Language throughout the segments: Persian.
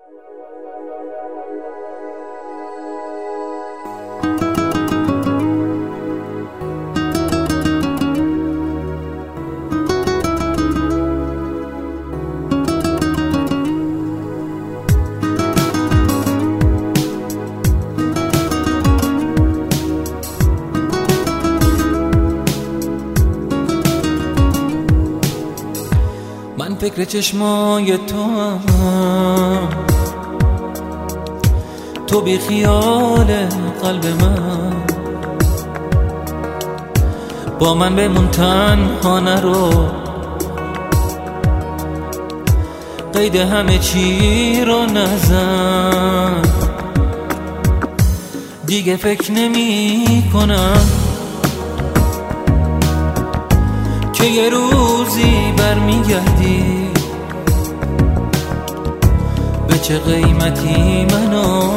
من فکر چشمای تو هم، تو بی خیال قلب من، با من بمون تنها نرو، قید همه چی رو نزن. دیگه فکر نمی کنم که یه روزی برمیگردی، به چه قیمتی منو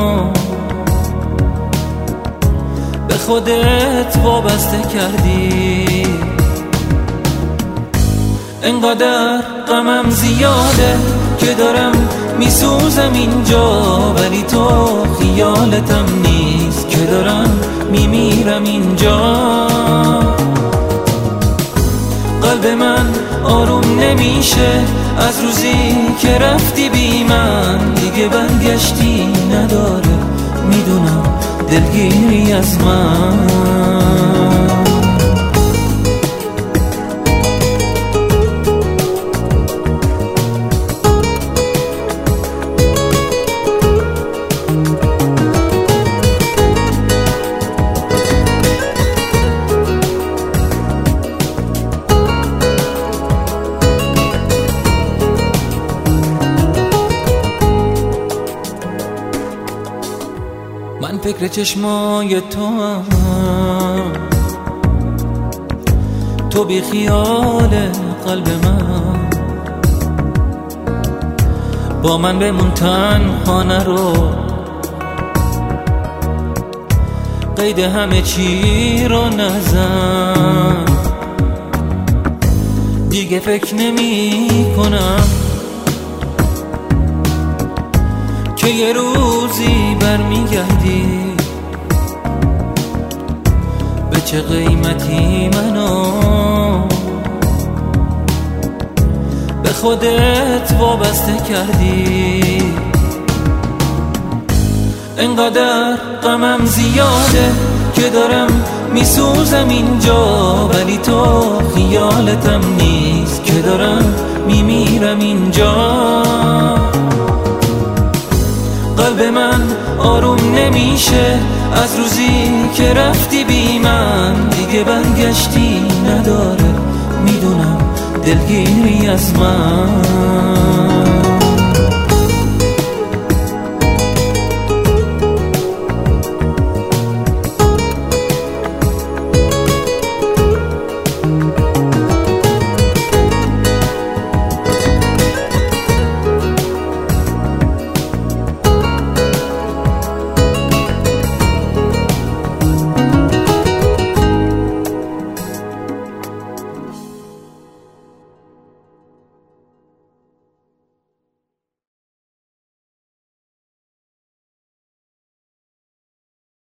به خودت وابسته کردی. انقدر غمم زیاده که دارم میسوزم اینجا، ولی تو خیالتم نیست که دارم میمیرم اینجا. قلب من آروم نمیشه از روزی که رفتی بی من، دیگه برگشتی نداره، میدونم دلگیری از من. من فکر چشمای تو هم، تو بی خیال قلب من، با من بمون تنها نرو، قید همه چی رو نزن. دیگه فکر نمی کنم که یه روزی برمیگردی، به چه قیمتی منو به خودت وابسته کردی. انقدر غمم زیاده که دارم میسوزم اینجا، ولی تو خیالتم نیست که دارم میمیرم اینجا. قلب من آروم نمیشه از روزی که رفتی بی من، دیگه برگشتی نداره، میدونم دلگیری از من.